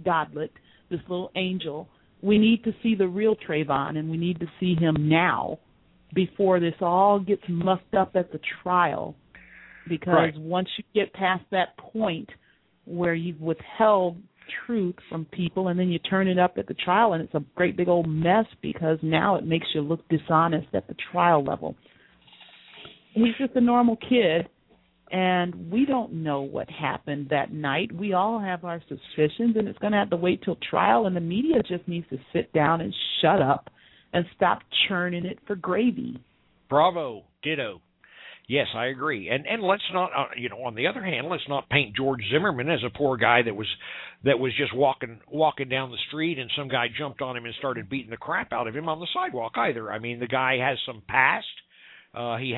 little angel. We need to see the real Trayvon, and we need to see him now before this all gets mucked up at the trial. Because once you get past that point where you've withheld truth from people and then you turn it up at the trial, and it's a great big old mess because now it makes you look dishonest at the trial level. He's just a normal kid, and we don't know what happened that night. We all have our suspicions, and it's going to have to wait till trial, and the media just needs to sit down and shut up and stop churning it for gravy. Bravo. Ditto. Yes, I agree. And let's not, on the other hand, let's not paint George Zimmerman as a poor guy that was just walking down the street and some guy jumped on him and started beating the crap out of him on the sidewalk either. I mean, the guy has some past. He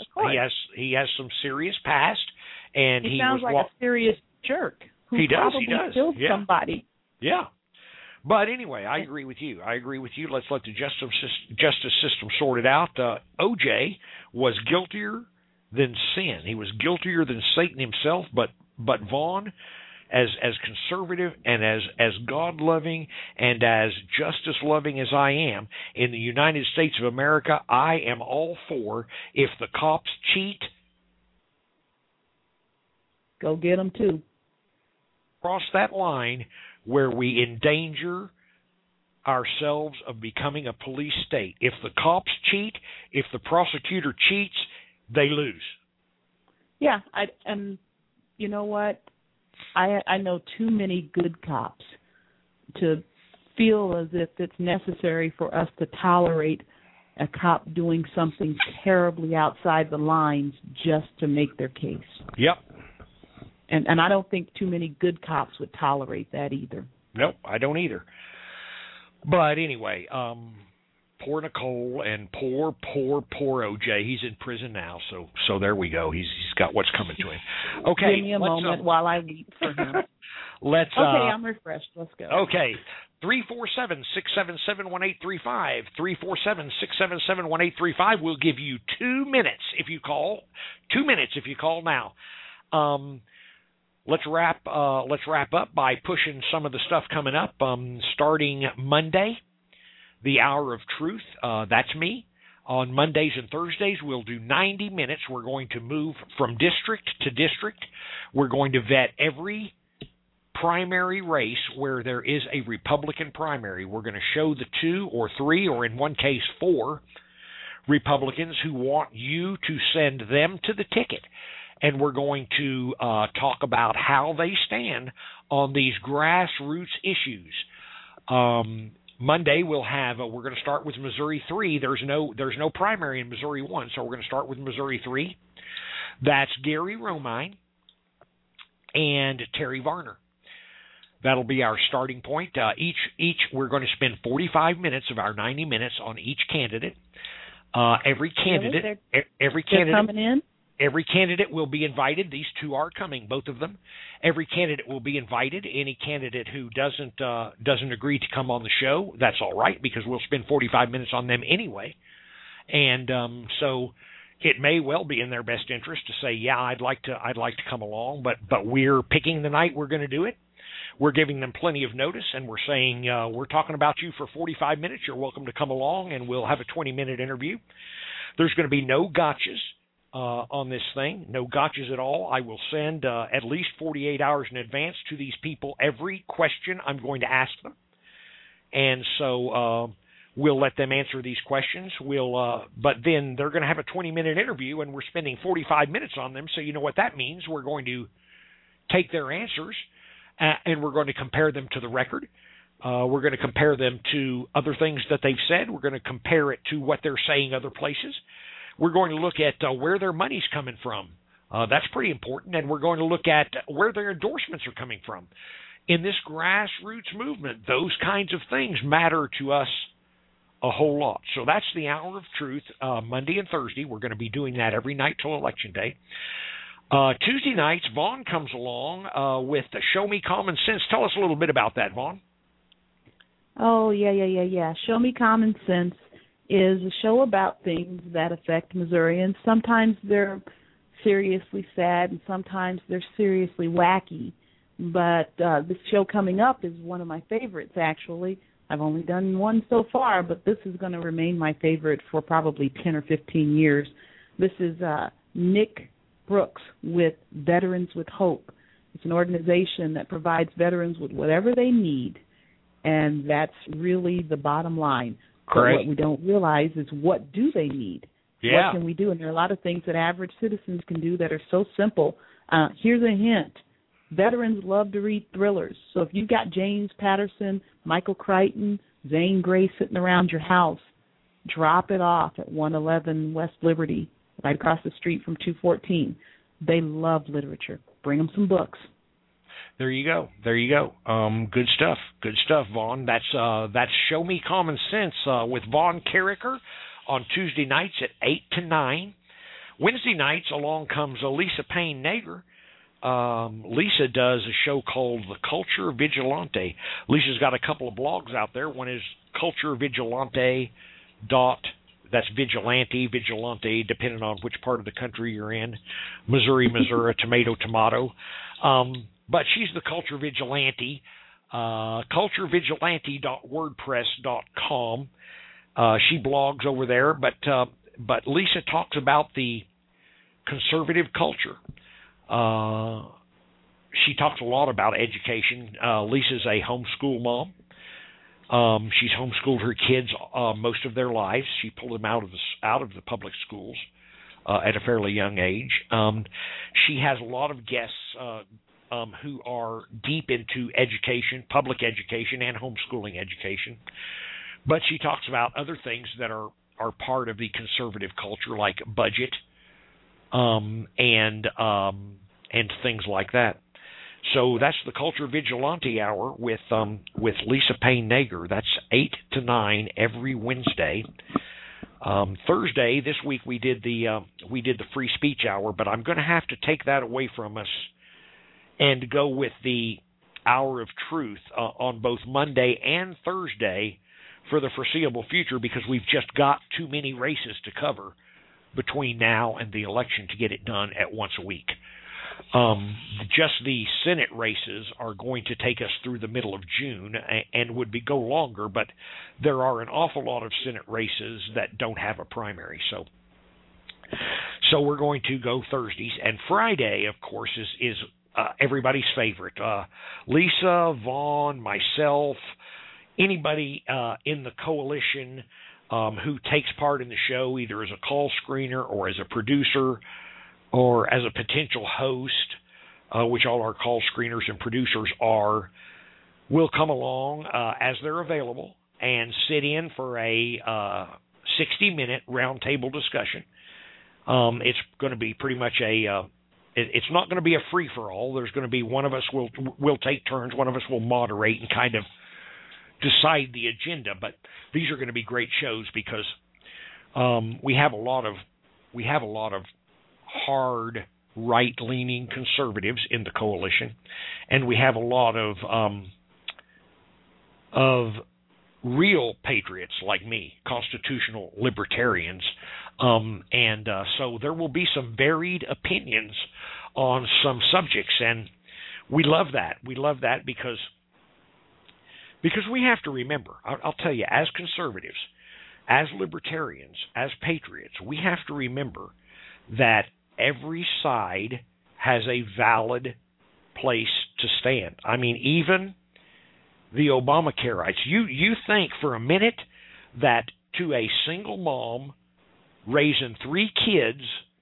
has some serious past, and he sounds like a serious jerk who probably killed somebody. Yeah. But anyway, I agree with you. Let's let the justice system sort it out. O.J. was guiltier than sin. He was guiltier than Satan himself. But Vaughn, as conservative and as God-loving and as justice-loving as I am, in the United States of America, I am all for, if the cops cheat, go get them too. Cross that line where we endanger ourselves of becoming a police state. If the cops cheat, if the prosecutor cheats, they lose. Yeah, and you know what? I know too many good cops to feel as if it's necessary for us to tolerate a cop doing something terribly outside the lines just to make their case. Yep. And I don't think too many good cops would tolerate that either. Nope, I don't either. But anyway, poor Nicole and poor O.J. He's in prison now, so there we go. He's got what's coming to him. Okay, give me a moment while I weep for him. Okay, I'm refreshed. Let's go. Okay, 347-677-1835. 347-677-1835. We'll give you 2 minutes if you call. 2 minutes if you call now. Let's wrap up by pushing some of the stuff coming up. Starting Monday, the Hour of Truth. That's me. On Mondays and Thursdays, we'll do 90 minutes. We're going to move from district to district. We're going to vet every primary race where there is a Republican primary. We're going to show the 2 or 3, or in one case 4, Republicans who want you to send them to the ticket. And we're going to talk about how they stand on these grassroots issues. Monday we're going to start with Missouri 3. There's no primary in Missouri 1, so we're going to start with Missouri 3. That's Gary Romine and Terry Varner. That'll be our starting point. Each we're going to spend 45 minutes of our 90 minutes on each candidate. Every candidate coming in. Every candidate will be invited. These 2 are coming, both of them. Every candidate will be invited. Any candidate who doesn't agree to come on the show, that's all right, because we'll spend 45 minutes on them anyway. And so it may well be in their best interest to say, yeah, I'd like to come along, but we're picking the night we're going to do it. We're giving them plenty of notice, and we're saying we're talking about you for 45 minutes. You're welcome to come along, and we'll have a 20-minute interview. There's going to be no gotchas. on this thing. No gotchas at all. I will send at least 48 hours in advance to these people every question I'm going to ask them. And so we'll let them answer these questions. But then they're going to have a 20-minute interview, and we're spending 45 minutes on them. So you know what that means. We're going to take their answers, and we're going to compare them to the record. We're going to compare them to other things that they've said. We're going to compare it to what they're saying other places. We're going to look at where their money's coming from. That's pretty important. And we're going to look at where their endorsements are coming from. In this grassroots movement, those kinds of things matter to us a whole lot. So that's the Hour of Truth, Monday and Thursday. We're going to be doing that every night till Election Day. Tuesday nights, Vaughn comes along with Show Me Common Sense. Tell us a little bit about that, Vaughn. Oh, yeah. Show Me Common Sense is a show about things that affect Missourians. Sometimes they're seriously sad, and sometimes they're seriously wacky. But this show coming up is one of my favorites, actually. I've only done one so far, but this is going to remain my favorite for probably 10 or 15 years. This is Nick Brooks with Veterans with Hope. It's an organization that provides veterans with whatever they need, and that's really the bottom line. Great. But what we don't realize is, what do they need? Yeah. What can we do? And there are a lot of things that average citizens can do that are so simple. Here's a hint. Veterans love to read thrillers. So if you've got James Patterson, Michael Crichton, Zane Grey sitting around your house, drop it off at 111 West Liberty, right across the street from 214. They love literature. Bring them some books. There you go. Good stuff, Vaughn. That's Show Me Common Sense with Vaughn Carricker on Tuesday nights at 8 to 9. Wednesday nights, along comes Lisa Payne Nager. Lisa does a show called The Culture Vigilante. Lisa's got a couple of blogs out there. One is culturevigilante. That's vigilante, depending on which part of the country you're in. Missouri, tomato. But she's the Culture Vigilante. culturevigilante.wordpress.com. She blogs over there, but Lisa talks about the conservative culture. She talks a lot about education. Lisa's a homeschool mom. She's homeschooled her kids most of their lives. She pulled them out of the public schools at a fairly young age. She has a lot of guests who are deep into education, public education, and homeschooling education. But she talks about other things that are part of the conservative culture, like budget and things like that. So that's the Culture Vigilante Hour with Lisa Payne Nager. That's 8 to 9 every Wednesday. Thursday this week we did the Free Speech Hour, but I'm going to have to take that away from us and go with the Hour of Truth on both Monday and Thursday for the foreseeable future, because we've just got too many races to cover between now and the election to get it done at once a week. Just the Senate races are going to take us through the middle of June and would go longer, but there are an awful lot of Senate races that don't have a primary. So we're going to go Thursdays. And Friday, of course, is everybody's favorite. Lisa, Vaughn, myself, anybody in the coalition who takes part in the show, either as a call screener or as a producer or as a potential host, which all our call screeners and producers are, will come along as they're available and sit in for a 60-minute roundtable discussion. It's going to be pretty much it's not going to be a free-for-all. There's going to be one of us will take turns, one of us will moderate and kind of decide the agenda. But these are going to be great shows because we have a lot of hard right-leaning conservatives in the coalition, and we have a lot of real patriots like me, constitutional libertarians, and so there will be some varied opinions on some subjects, and we love that. We love that because we have to remember, I'll tell you, as conservatives, as libertarians, as patriots, we have to remember that every side has a valid place to stand. I mean, even the Obamacare-ites. You think for a minute that to a single mom raising 3 kids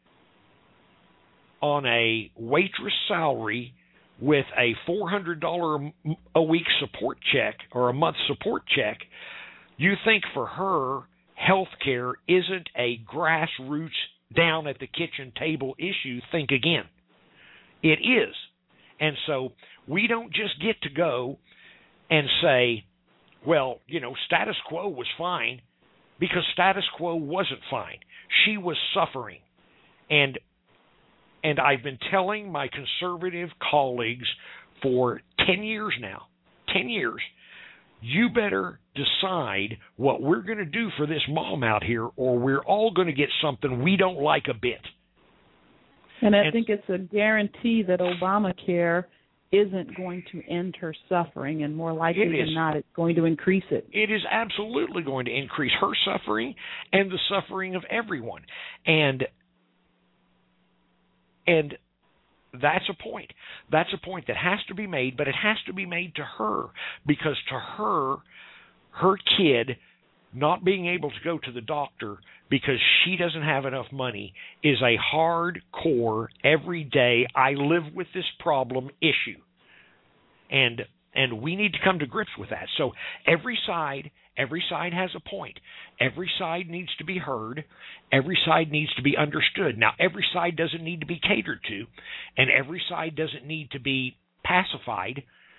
on a waitress salary with a $400 a week support check or a month support check, you think for her health care isn't a grassroots down at the kitchen table issue? Think again. It is. And so we don't just get to go and say, well, status quo was fine, because status quo wasn't fine. She was suffering. And I've been telling my conservative colleagues for 10 years now, 10 years, you better decide what we're going to do for this mom out here, or we're all going to get something we don't like a bit. And I think it's a guarantee that Obamacare isn't going to end her suffering, and more likely than not, it's going to increase it. It is absolutely going to increase her suffering and the suffering of everyone. And that's a point. That's a point that has to be made, but it has to be made to her, because to her, her kid not being able to go to the doctor because she doesn't have enough money is a hardcore, everyday, I live with this problem issue. And we need to come to grips with that. So every side has a point. Every side needs to be heard. Every side needs to be understood. Now, every side doesn't need to be catered to, and every side doesn't need to be pacified,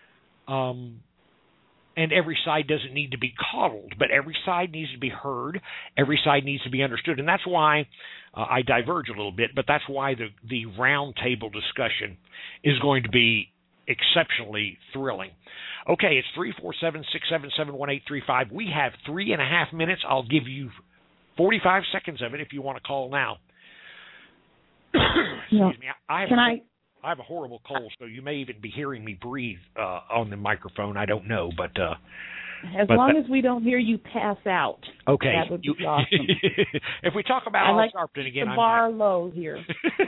and every side doesn't need to be coddled, but every side needs to be heard. Every side needs to be understood, and that's why I diverge a little bit, but that's why the round table discussion is going to be exceptionally thrilling. Okay, it's 347-677-1835. We have 3.5 minutes. I'll give you 45 seconds of it if you want to call now. Excuse me. I have a horrible cold, so you may even be hearing me breathe on the microphone. I don't know, but as long as we don't hear you pass out, okay, that would be awesome. If we talk about Al Sharpton again, the bar low here.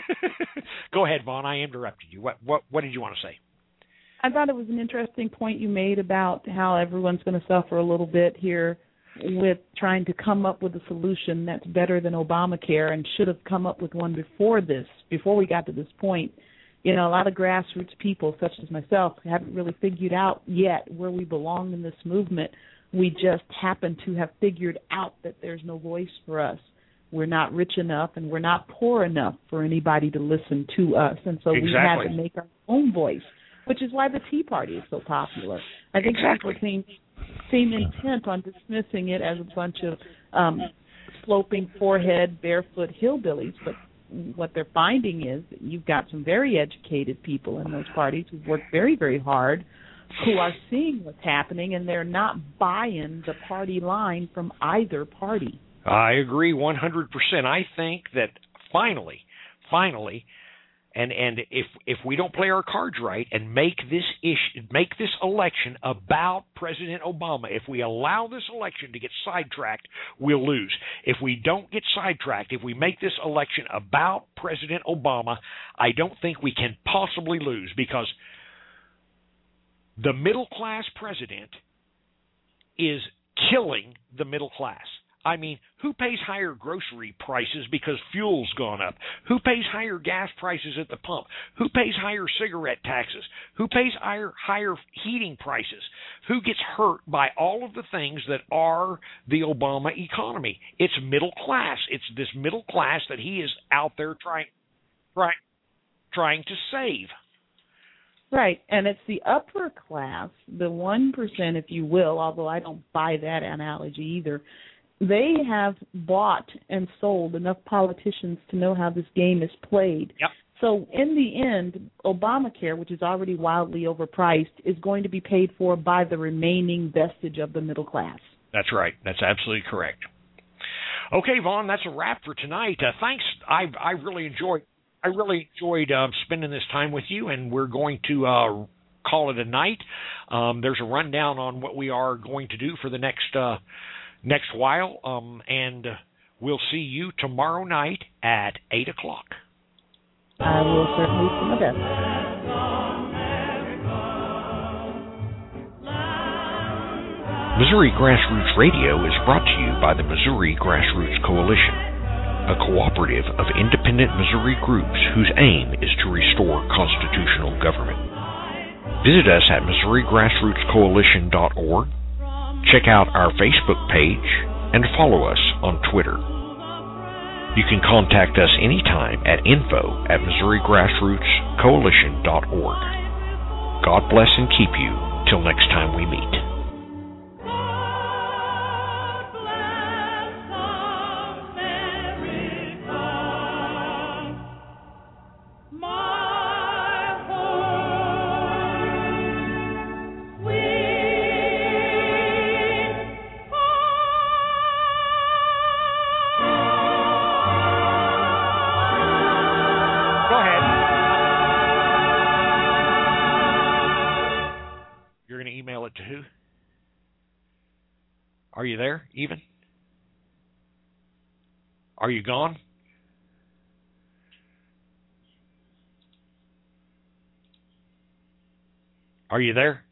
Go ahead, Vaughn. I interrupted you. What did you want to say? I thought it was an interesting point you made about how everyone's going to suffer a little bit here with trying to come up with a solution that's better than Obamacare, and should have come up with one before we got to this point. A lot of grassroots people, such as myself, haven't really figured out yet where we belong in this movement. We just happen to have figured out that there's no voice for us. We're not rich enough, and we're not poor enough for anybody to listen to us, and so we had to make our own voice, which is why the Tea Party is so popular. I think people seem intent on dismissing it as a bunch of sloping forehead, barefoot hillbillies, but what they're finding is that you've got some very educated people in those parties who've worked very, very hard, who are seeing what's happening, and they're not buying the party line from either party. I agree 100%. I think that finally, and if we don't play our cards right and make this election about President Obama, if we allow this election to get sidetracked, we'll lose. If we don't get sidetracked, if we make this election about President Obama, I don't think we can possibly lose, because the middle class president is killing the middle class. I mean, who pays higher grocery prices because fuel's gone up? Who pays higher gas prices at the pump? Who pays higher cigarette taxes? Who pays higher heating prices? Who gets hurt by all of the things that are the Obama economy? It's middle class. It's this middle class that he is out there trying to save. Right, and it's the upper class, the 1%, if you will, although I don't buy that analogy either. They have bought and sold enough politicians to know how this game is played. Yep. So in the end, Obamacare, which is already wildly overpriced, is going to be paid for by the remaining vestige of the middle class. That's right. That's absolutely correct. Okay, Vaughn, that's a wrap for tonight. Thanks. I really enjoyed spending this time with you, and we're going to call it a night. There's a rundown on what we are going to do for the next while, and We'll see you tomorrow night at 8 o'clock. I will certainly do my best. Missouri Grassroots Radio is brought to you by the Missouri Grassroots Coalition, a cooperative of independent Missouri groups whose aim is to restore constitutional government. Visit us at MissouriGrassrootsCoalition.org, check out our Facebook page, and follow us on Twitter. You can contact us anytime at info@MissouriGrassrootsCoalition.org. God bless and keep you till next time we meet. To who? Are you there, even? Are you gone? Are you there?